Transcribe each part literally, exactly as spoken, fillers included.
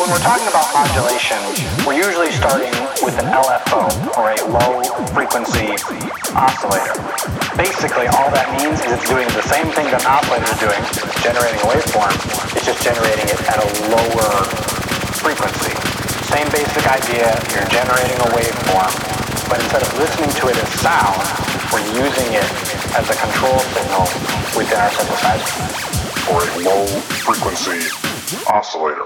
when we're talking about modulation, we're usually starting with an L F O, or a low-frequency oscillator. Basically, all that means is it's doing the same thing that an oscillator is doing, generating a waveform, it's just generating it at a lower frequency. Same basic idea, you're generating a waveform, but instead of listening to it as sound, we're using it as a control signal within our synthesizer. Or a low-frequency oscillator.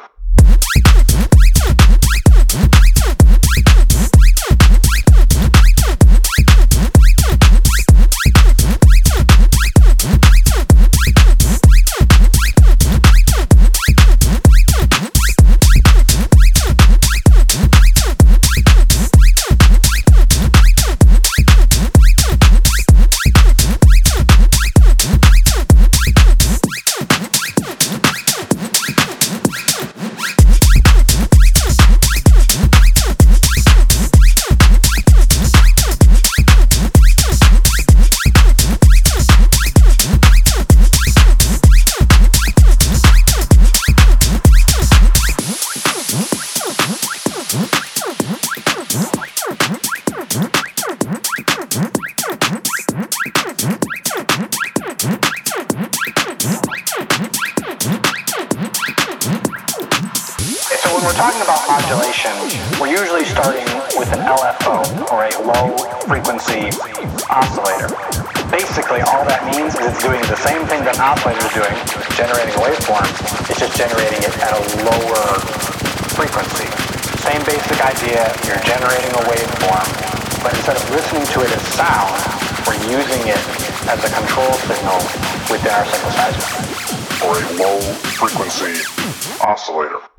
When we're talking about modulation, we're usually starting with an L F O, or a low-frequency oscillator. Basically, all that means is it's doing the same thing that an oscillator is doing, generating a waveform, it's just generating it at a lower frequency. Same basic idea, you're generating a waveform, but instead of listening to it as sound, we're using it as a control signal within our synthesizer. Or a low-frequency oscillator.